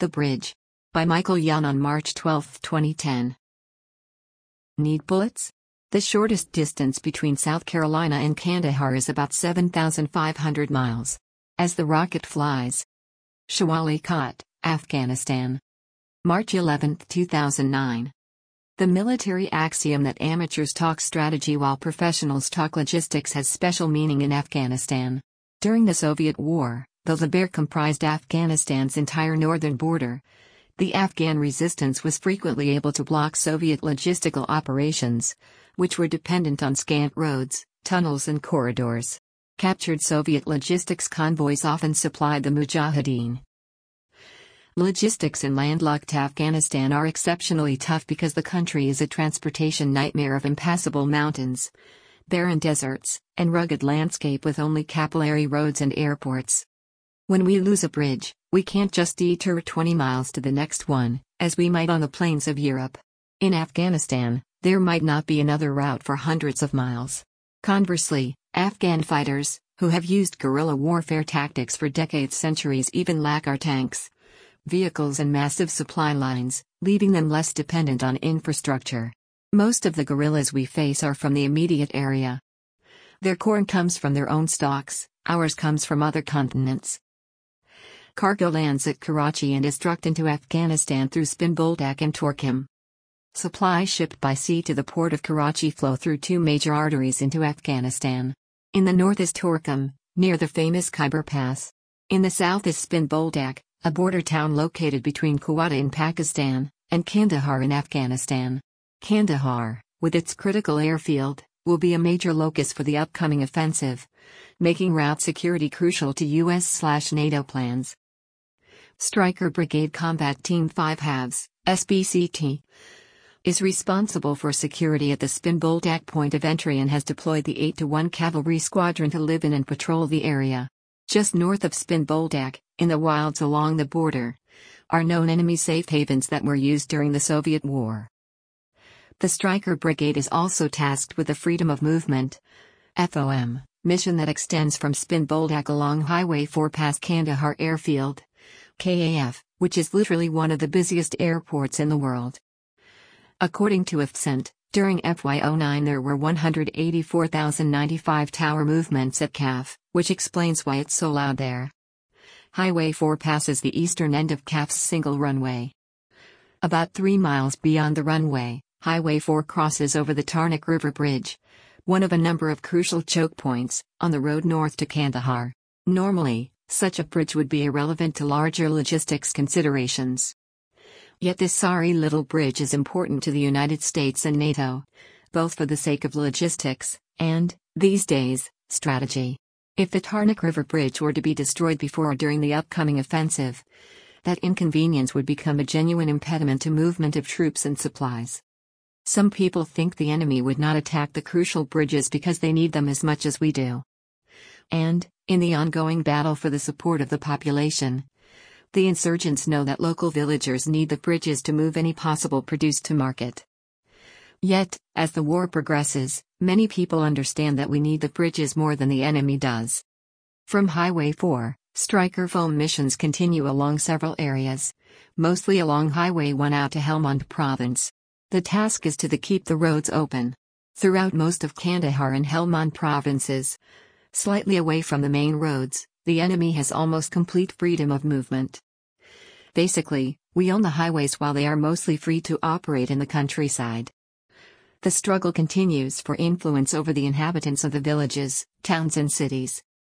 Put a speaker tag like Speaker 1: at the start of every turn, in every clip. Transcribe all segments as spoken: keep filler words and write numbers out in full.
Speaker 1: The Bridge. By Michael Young on March twelfth, twenty ten. Need bullets? The shortest distance between South Carolina and Kandahar is about seven thousand five hundred miles. As the rocket flies. Shawali Khat, Afghanistan. March eleventh, two thousand nine. The military axiom that amateurs talk strategy while professionals talk logistics has special meaning in Afghanistan. During the Soviet War, though the Bear comprised Afghanistan's entire northern border, the Afghan resistance was frequently able to block Soviet logistical operations, which were dependent on scant roads, tunnels and corridors. Captured Soviet logistics convoys often supplied the Mujahideen. Logistics in landlocked Afghanistan are exceptionally tough because the country is a transportation nightmare of impassable mountains, barren deserts, and rugged landscape with only capillary roads and airports. When we lose a bridge, we can't just detour twenty miles to the next one, as we might on the plains of Europe. In Afghanistan, there might not be another route for hundreds of miles. Conversely, Afghan fighters, who have used guerrilla warfare tactics for decades centuries even lack our tanks, vehicles and massive supply lines, leaving them less dependent on infrastructure. Most of the guerrillas we face are from the immediate area. Their corn comes from their own stocks, ours comes from other continents. Cargo lands at Karachi and is trucked into Afghanistan through Spin Boldak and Torkham. Supplies shipped by sea to the port of Karachi flow through two major arteries into Afghanistan. In the north is Torkham, near the famous Khyber Pass. In the south is Spin Boldak, a border town located between Quetta in Pakistan and Kandahar in Afghanistan. Kandahar, with its critical airfield, will be a major locus for the upcoming offensive, making route security crucial to U S NATO plans. Stryker Brigade Combat Team five Halves, S B C T, is responsible for security at the Spin Boldak point of entry and has deployed the eight to one Cavalry Squadron to live in and patrol the area. Just north of Spin Boldak, in the wilds along the border, are known enemy safe havens that were used during the Soviet War. The Stryker Brigade is also tasked with the Freedom of Movement (F O M) mission that extends from Spin Boldak along Highway four past Kandahar Airfield, K A F, which is literally one of the busiest airports in the world. According to F C E N T, during F Y oh nine there were one hundred eighty-four thousand ninety-five tower movements at K A F, which explains why it's so loud there. Highway four passes the eastern end of K A F's single runway. About three miles beyond the runway, Highway four crosses over the Tarnak River Bridge, one of a number of crucial choke points on the road north to Kandahar. Normally, such a bridge would be irrelevant to larger logistics considerations. Yet this sorry little bridge is important to the United States and NATO, both for the sake of logistics and, these days, strategy. If the Tarnak River Bridge were to be destroyed before or during the upcoming offensive, that inconvenience would become a genuine impediment to movement of troops and supplies. Some people think the enemy would not attack the crucial bridges because they need them as much as we do. And, in the ongoing battle for the support of the population, the insurgents know that local villagers need the bridges to move any possible produce to market. Yet, as the war progresses, many people understand that we need the bridges more than the enemy does. From Highway four, Stryker foam missions continue along several areas, mostly along Highway one out to Helmand Province. The task is to the keep the roads open throughout most of Kandahar and Helmand provinces. Slightly away from the main roads, the enemy has almost complete freedom of movement. Basically, we own the highways while they are mostly free to operate in the countryside. The struggle continues for influence over the inhabitants of the villages, towns and cities.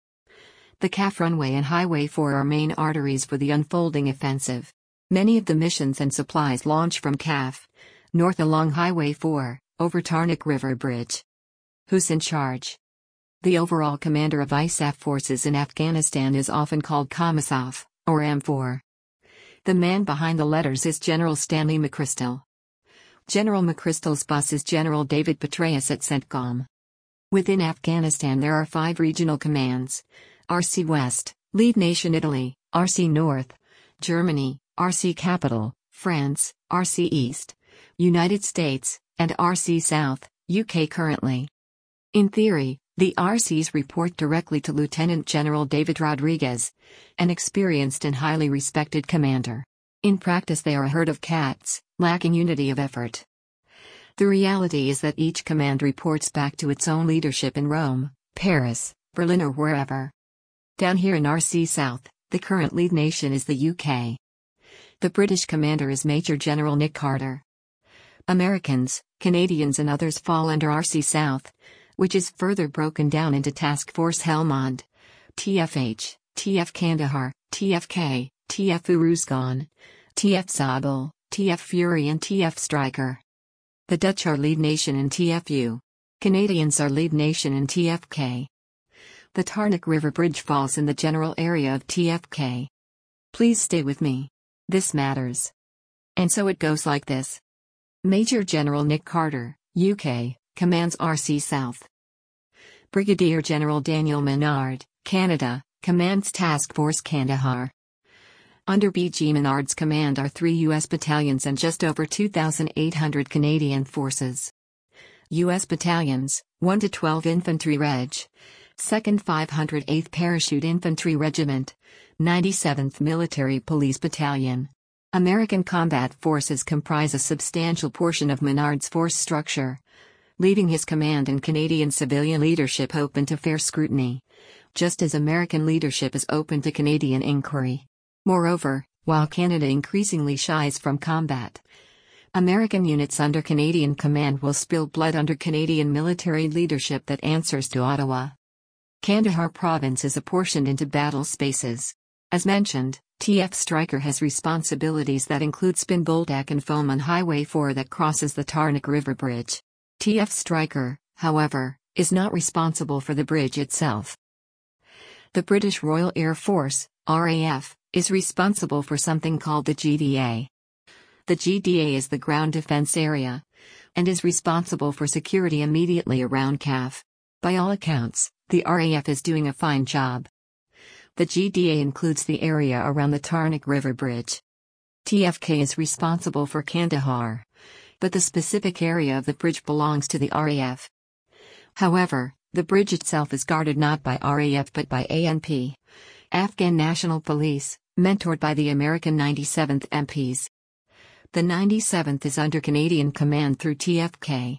Speaker 1: The K A F runway and Highway four are main arteries for the unfolding offensive. Many of the missions and supplies launch from K A F, north along Highway four, over Tarnak River Bridge. Who's in charge? The overall commander of I S A F forces in Afghanistan is often called Commissar, or M four. The man behind the letters is General Stanley McChrystal. General McChrystal's boss is General David Petraeus at CENTCOM. Within Afghanistan there are five regional commands: R C West, Lead Nation Italy; R C North, Germany; R C Capital, France; R C East, United States; and R C South, U K currently. In theory, the R Cs report directly to Lieutenant General David Rodriguez, an experienced and highly respected commander. In practice they are a herd of cats, lacking unity of effort. The reality is that each command reports back to its own leadership in Rome, Paris, Berlin or wherever. Down here in R C South, the current lead nation is the U K. The British commander is Major General Nick Carter. Americans, Canadians and others fall under R C South, which is further broken down into Task Force Helmand, T F H, T F Kandahar, T F K, T F Uruzgan, T F Zabul, T F Fury and T F Striker. The Dutch are lead nation in T F U. Canadians are lead nation in T F K. The Tarnack River Bridge falls in the general area of T F K. Please stay with me. This matters. And so it goes like this. Major General Nick Carter, U K, commands R C South. Brigadier General Daniel Menard, Canada, commands Task Force Kandahar. Under B G Menard's command are three U S battalions and just over two thousand eight hundred Canadian forces. U S battalions, one to twelve Infantry Reg, second five hundred eighth Parachute Infantry Regiment, ninety-seventh Military Police Battalion. American combat forces comprise a substantial portion of Menard's force structure, leaving his command and Canadian civilian leadership open to fair scrutiny, just as American leadership is open to Canadian inquiry. Moreover, while Canada increasingly shies from combat, American units under Canadian command will spill blood under Canadian military leadership that answers to Ottawa. Kandahar province is apportioned into battle spaces. As mentioned, T F Striker has responsibilities that include Spinboldak and Foam on Highway four that crosses the Tarnack River Bridge. T F Striker, however, is not responsible for the bridge itself. The British Royal Air Force, R A F, is responsible for something called the G D A. The G D A is the ground defense area, and is responsible for security immediately around C A F. By all accounts, the R A F is doing a fine job. The G D A includes the area around the Tarnack River Bridge. T F K is responsible for Kandahar, but the specific area of the bridge belongs to the R A F. However, the bridge itself is guarded not by R A F but by A N P, Afghan National Police, mentored by the American ninety-seventh M Ps. The ninety-seventh is under Canadian command through T F K.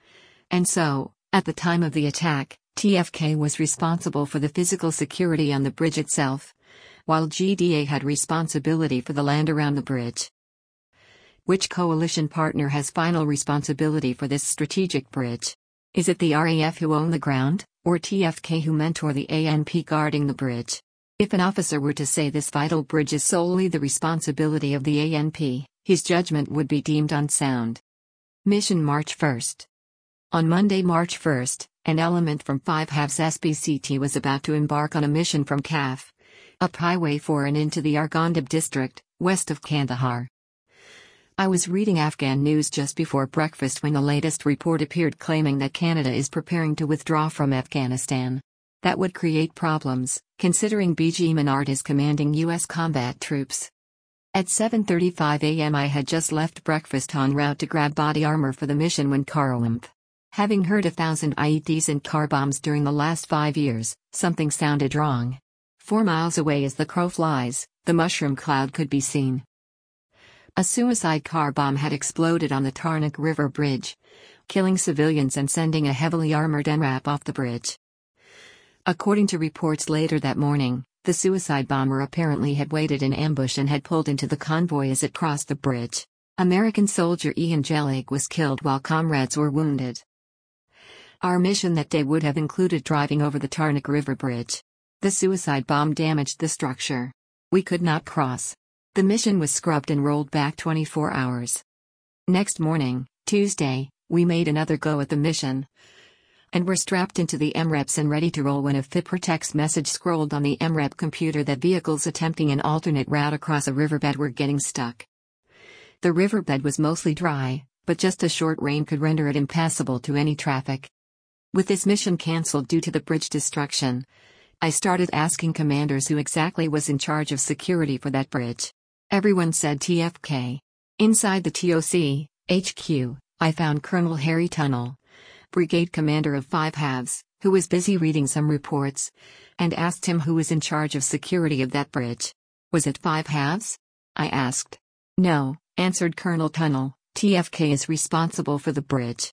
Speaker 1: And so, at the time of the attack, T F K was responsible for the physical security on the bridge itself, while G D A had responsibility for the land around the bridge. Which coalition partner has final responsibility for this strategic bridge? Is it the R A F who own the ground, or T F K who mentor the A N P guarding the bridge? If an officer were to say this vital bridge is solely the responsibility of the A N P, his judgment would be deemed unsound. Mission March first. On Monday, March first, an element from five halves S B C T was about to embark on a mission from C A F, up Highway four and into the Arghandab district, west of Kandahar. I was reading Afghan news just before breakfast when the latest report appeared claiming that Canada is preparing to withdraw from Afghanistan. That would create problems, considering B G Menard is commanding U S combat troops. At seven thirty-five a m I had just left breakfast en route to grab body armor for the mission when Karawumph. Having heard a thousand I E Ds and car bombs during the last five years, something sounded wrong. Four miles away as the crow flies, the mushroom cloud could be seen. A suicide car bomb had exploded on the Tarnack River Bridge, killing civilians and sending a heavily armored N RAP off the bridge. According to reports later that morning, the suicide bomber apparently had waited in ambush and had pulled into the convoy as it crossed the bridge. American soldier Ian Jellig was killed while comrades were wounded. Our mission that day would have included driving over the Tarnack River Bridge. The suicide bomb damaged the structure. We could not cross. The mission was scrubbed and rolled back twenty-four hours. Next morning, Tuesday, we made another go at the mission, and were strapped into the M REPs and ready to roll when a F I P R text message scrolled on the M REP computer that vehicles attempting an alternate route across a riverbed were getting stuck. The riverbed was mostly dry, but just a short rain could render it impassable to any traffic. With this mission cancelled due to the bridge destruction, I started asking commanders who exactly was in charge of security for that bridge. Everyone said T F K. Inside the T O C, H Q, I found Colonel Harry Tunnell, brigade commander of five halves, who was busy reading some reports, and asked him who was in charge of security of that bridge. Was it five halves? I asked. No, answered Colonel Tunnell, T F K is responsible for the bridge.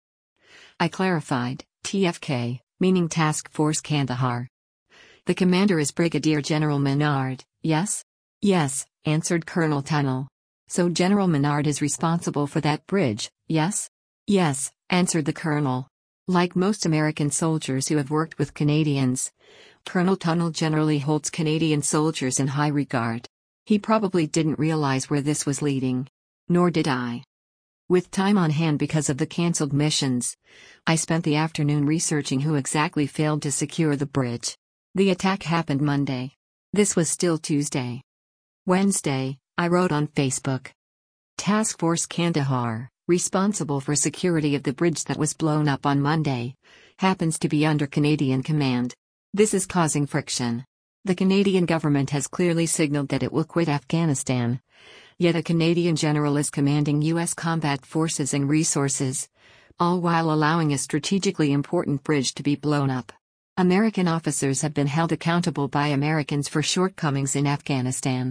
Speaker 1: I clarified, T F K, meaning Task Force Kandahar. The commander is Brigadier General Menard, yes? Yes, answered Colonel Tunnell. So General Menard is responsible for that bridge, yes? Yes, answered the colonel. Like most American soldiers who have worked with Canadians, Colonel Tunnell generally holds Canadian soldiers in high regard. He probably didn't realize where this was leading. Nor did I. With time on hand because of the cancelled missions, I spent the afternoon researching who exactly failed to secure the bridge. The attack happened Monday. This was still Tuesday. Wednesday, I wrote on Facebook. Task Force Kandahar, responsible for security of the bridge that was blown up on Monday, happens to be under Canadian command. This is causing friction. The Canadian government has clearly signaled that it will quit Afghanistan. Yet a Canadian general is commanding U S combat forces and resources, all while allowing a strategically important bridge to be blown up. American officers have been held accountable by Americans for shortcomings in Afghanistan.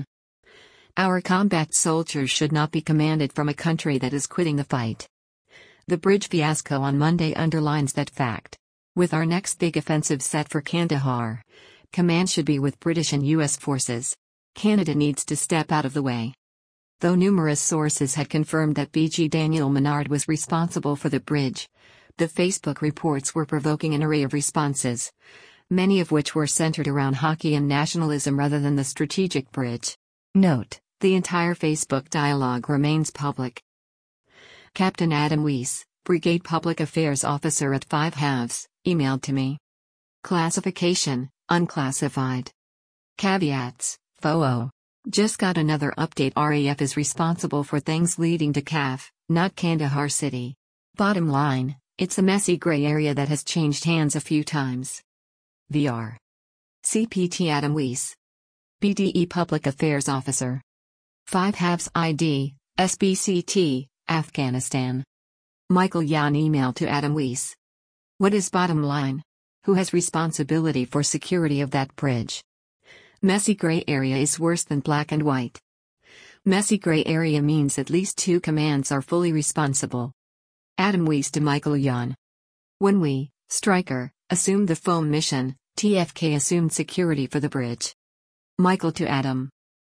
Speaker 1: Our combat soldiers should not be commanded from a country that is quitting the fight. The bridge fiasco on Monday underlines that fact. With our next big offensive set for Kandahar, command should be with British and U S forces. Canada needs to step out of the way. Though numerous sources had confirmed that B G Daniel Menard was responsible for the bridge, the Facebook reports were provoking an array of responses, many of which were centered around hockey and nationalism rather than the strategic bridge. Note: the entire Facebook dialogue remains public. Captain Adam Weiss, Brigade Public Affairs Officer at Five Halves, emailed to me. Classification: unclassified. Caveats: F O O. Just got another update. R A F is responsible for things leading to C A F, not Kandahar City. Bottom line, it's a messy gray area that has changed hands a few times. V R. C P T Adam Weiss, B D E Public Affairs Officer. Five Halves I D, S B C T, Afghanistan. Michael Yan email to Adam Weiss. What is bottom line? Who has responsibility for security of that bridge? Messy gray area is worse than black and white. Messy gray area means at least two commands are fully responsible. Adam Weiss to Michael Yan. When we, Stryker, assumed the foam mission, T F K assumed security for the bridge. Michael to Adam.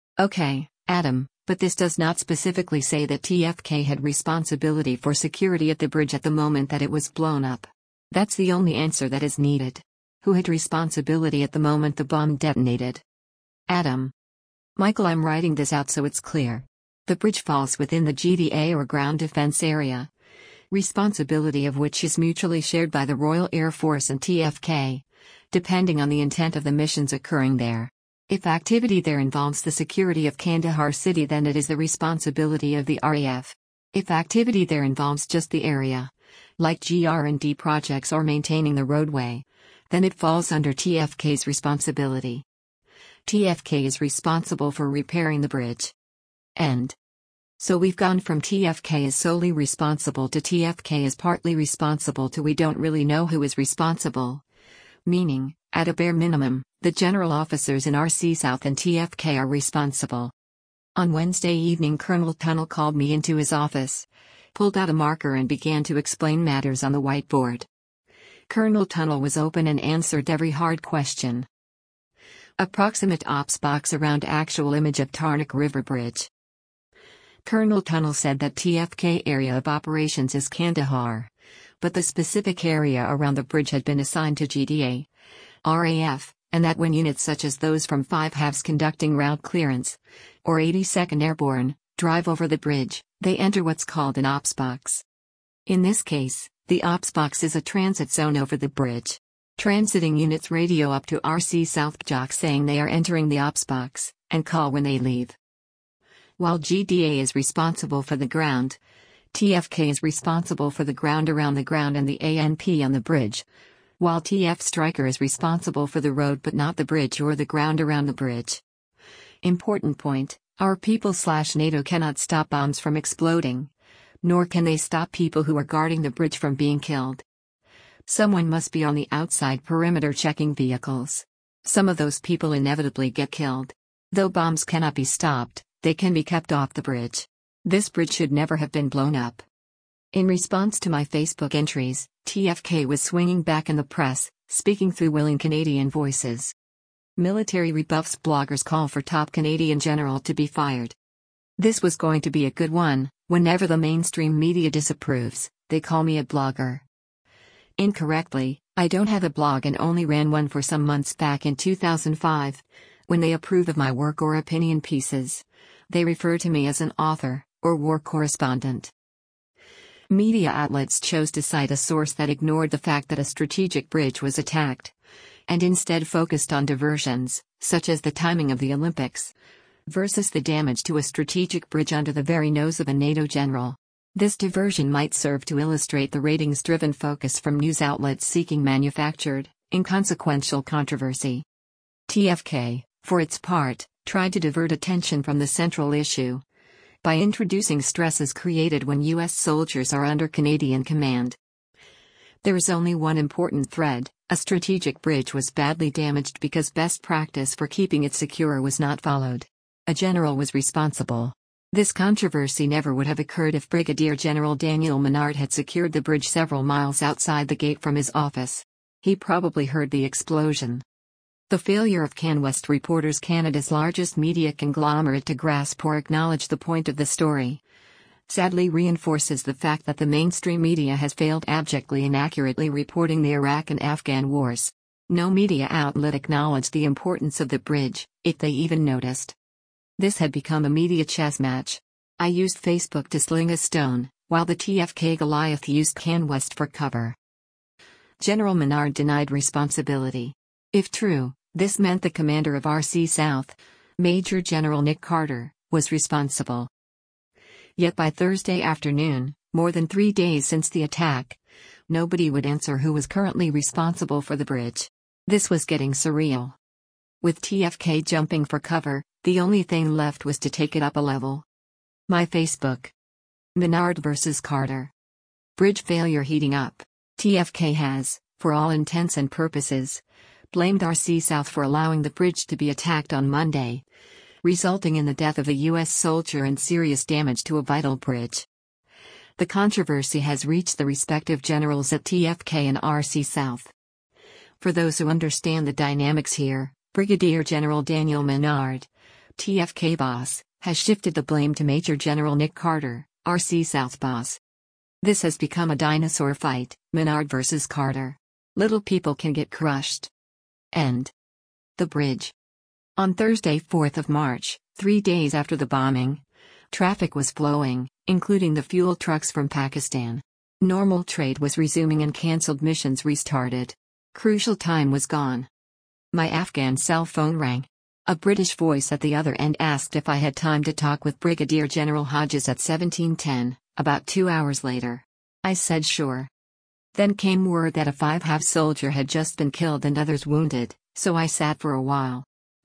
Speaker 1: Okay, Adam, but this does not specifically say that T F K had responsibility for security at the bridge at the moment that it was blown up. That's the only answer that is needed. Who had responsibility at the moment the bomb detonated? Adam. Michael, I'm writing this out so it's clear. The bridge falls within the G D A or ground defense area, responsibility of which is mutually shared by the Royal Air Force and T F K, depending on the intent of the missions occurring there. If activity there involves the security of Kandahar City, then it is the responsibility of the R A F. If activity there involves just the area, like G R and D projects or maintaining the roadway, then it falls under T F K's responsibility. T F K is responsible for repairing the bridge. End. So we've gone from T F K is solely responsible to T F K is partly responsible to we don't really know who is responsible. Meaning, at a bare minimum, the general officers in R C South and T F K are responsible. On Wednesday evening, Colonel Tunnell called me into his office, pulled out a marker and began to explain matters on the whiteboard. Colonel Tunnell was open and answered every hard question. Approximate ops box around actual image of Tarnak River Bridge. Colonel Tunnell said that T F K area of operations is Kandahar, but the specific area around the bridge had been assigned to G D A, R A F, and that when units such as those from Five Halves conducting route clearance, or eighty-second Airborne, drive over the bridge, they enter what's called an ops box. In this case, the ops box is a transit zone over the bridge. Transiting units radio up to R C South G O C saying they are entering the ops box, and call when they leave. While G D A is responsible for the ground, T F K is responsible for the ground around the ground and the A N P on the bridge, while T F Stryker is responsible for the road but not the bridge or the ground around the bridge. Important point, our people slash NATO cannot stop bombs from exploding, nor can they stop people who are guarding the bridge from being killed. Someone must be on the outside perimeter checking vehicles. Some of those people inevitably get killed. Though bombs cannot be stopped, they can be kept off the bridge. This bridge should never have been blown up. In response to my Facebook entries, T F K was swinging back in the press, speaking through willing Canadian voices. Military rebuffs bloggers call for top Canadian general to be fired. This was going to be a good one. Whenever the mainstream media disapproves, they call me a blogger. Incorrectly, I don't have a blog and only ran one for some months back in two thousand five. When they approve of my work or opinion pieces, they refer to me as an author, or war correspondent. Media outlets chose to cite a source that ignored the fact that a strategic bridge was attacked, and instead focused on diversions, such as the timing of the Olympics, versus the damage to a strategic bridge under the very nose of a NATO general. This diversion might serve to illustrate the ratings-driven focus from news outlets seeking manufactured, inconsequential controversy. T F K, for its part, tried to divert attention from the central issue by introducing stresses created when U S soldiers are under Canadian command. There is only one important thread: a strategic bridge was badly damaged because best practice for keeping it secure was not followed. A general was responsible. This controversy never would have occurred if Brigadier General Daniel Menard had secured the bridge several miles outside the gate from his office. He probably heard the explosion. The failure of CanWest Reporters, Canada's largest media conglomerate, to grasp or acknowledge the point of the story, sadly reinforces the fact that the mainstream media has failed abjectly in accurately reporting the Iraq and Afghan wars. No media outlet acknowledged the importance of the bridge, if they even noticed. This had become a media chess match. I used Facebook to sling a stone, while the T F K Goliath used CanWest for cover. General Menard denied responsibility. If true, this meant the commander of R C South, Major General Nick Carter, was responsible. Yet by Thursday afternoon, more than three days since the attack, nobody would answer who was currently responsible for the bridge. This was getting surreal. With T F K jumping for cover, the only thing left was to take it up a level. My Facebook. Menard versus Carter. Bridge failure heating up. T F K has, for all intents and purposes, blamed R C South for allowing the bridge to be attacked on Monday, resulting in the death of a U S soldier and serious damage to a vital bridge. The controversy has reached the respective generals at T F K and R C South. For those who understand the dynamics here, Brigadier General Daniel Menard, T F K boss, has shifted the blame to Major General Nick Carter, R C South boss. This has become a dinosaur fight, Menard versus Carter. Little people can get crushed. End. The bridge. On Thursday, fourth of March, three days after the bombing, traffic was flowing, including the fuel trucks from Pakistan. Normal trade was resuming and cancelled missions restarted. Crucial time was gone. My Afghan cell phone rang. A British voice at the other end asked if I had time to talk with Brigadier General Hodges at seventeen ten, about two hours later. I said sure. Then came word that a five-half soldier had just been killed and others wounded, so I sat for a while.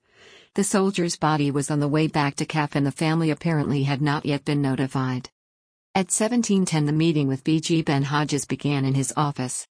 Speaker 1: The soldier's body was on the way back to C A F and the family apparently had not yet been notified. At seventeen ten the meeting with B G Ben Hodges began in his office.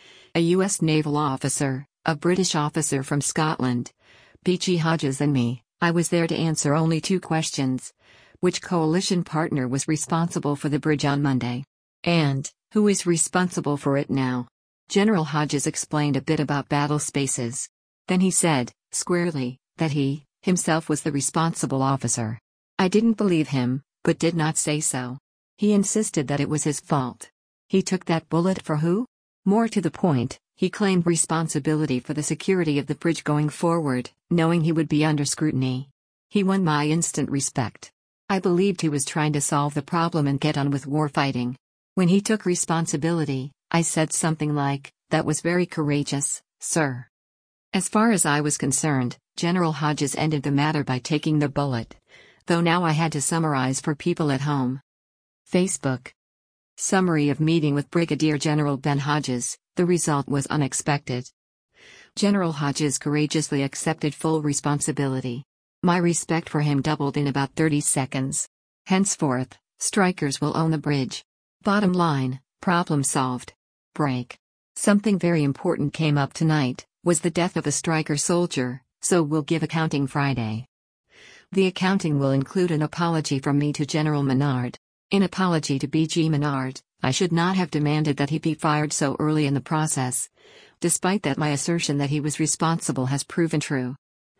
Speaker 1: A U S naval officer, a British officer from Scotland, B G Hodges and me. I was there to answer only two questions. Which coalition partner was responsible for the bridge on Monday? And, who is responsible for it now? General Hodges explained a bit about battle spaces. Then he said, squarely, that he, himself was the responsible officer. I didn't believe him, but did not say so. He insisted that it was his fault. He took that bullet for who? More to the point, he claimed responsibility for the security of the bridge going forward, knowing he would be under scrutiny. He won my instant respect. I believed he was trying to solve the problem and get on with war fighting. When he took responsibility, I said something like, "That was very courageous, sir." As far as I was concerned, General Hodges ended the matter by taking the bullet. Though now I had to summarize for people at home. Facebook. Summary of meeting with Brigadier General Ben Hodges. The result was unexpected. General Hodges courageously accepted full responsibility. My respect for him doubled in about thirty seconds. Henceforth, strikers will own the bridge. Bottom line, problem solved. Break. Something very important came up tonight, was the death of a striker soldier, so we'll give accounting Friday. The accounting will include an apology from me to General Menard. In apology to B G Menard, I should not have demanded that he be fired so early in the process. Despite that, my assertion that he was responsible has proven true.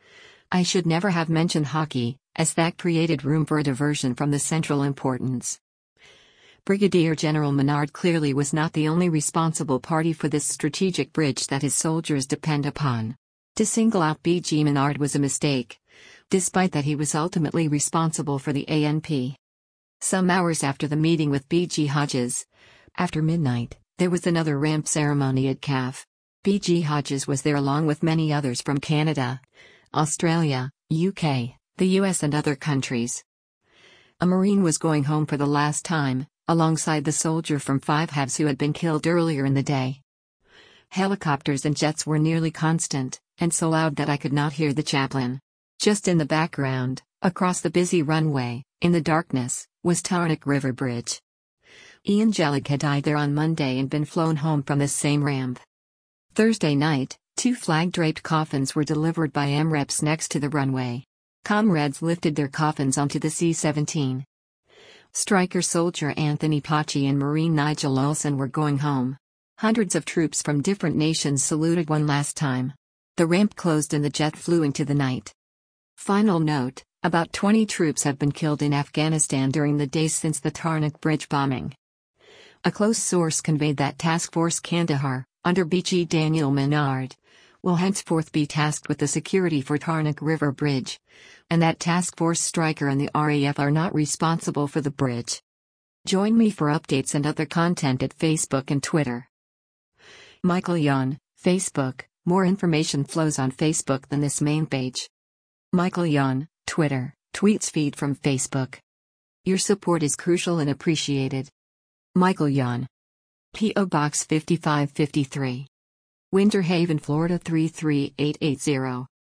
Speaker 1: I should never have mentioned hockey, as that created room for a diversion from the central importance. Brigadier General Menard clearly was not the only responsible party for this strategic bridge that his soldiers depend upon. To single out B G Menard was a mistake, despite that he was ultimately responsible for the A N P. Some hours after the meeting with B G Hodges, after midnight, there was another ramp ceremony at C A F. B G Hodges was there along with many others from Canada, Australia, U K, the U S and other countries. A Marine was going home for the last time, alongside the soldier from five halves who had been killed earlier in the day. Helicopters and jets were nearly constant, and so loud that I could not hear the chaplain. Just in the background, across the busy runway, in the darkness, was Tarnak River Bridge. Ian Jellick had died there on Monday and been flown home from this same ramp. Thursday night, two flag-draped coffins were delivered by M REPs next to the runway. Comrades lifted their coffins onto the C seventeen. Striker soldier Anthony Paci and Marine Nigel Olsen were going home. Hundreds of troops from different nations saluted one last time. The ramp closed and the jet flew into the night. Final note: about twenty troops have been killed in Afghanistan during the days since the Tarnak Bridge bombing. A close source conveyed that Task Force Kandahar, under B G Daniel Menard, will henceforth be tasked with the security for Tarnak River Bridge, and that Task Force Striker and the R A F are not responsible for the bridge. Join me for updates and other content at Facebook and Twitter. Michael Yon, Facebook. More information flows on Facebook than this main page. Michael Yon, Twitter, tweets feed from Facebook. Your support is crucial and appreciated. Michael Yon. P O Box fifty-five fifty-three. Winter Haven, Florida three three eight eight zero.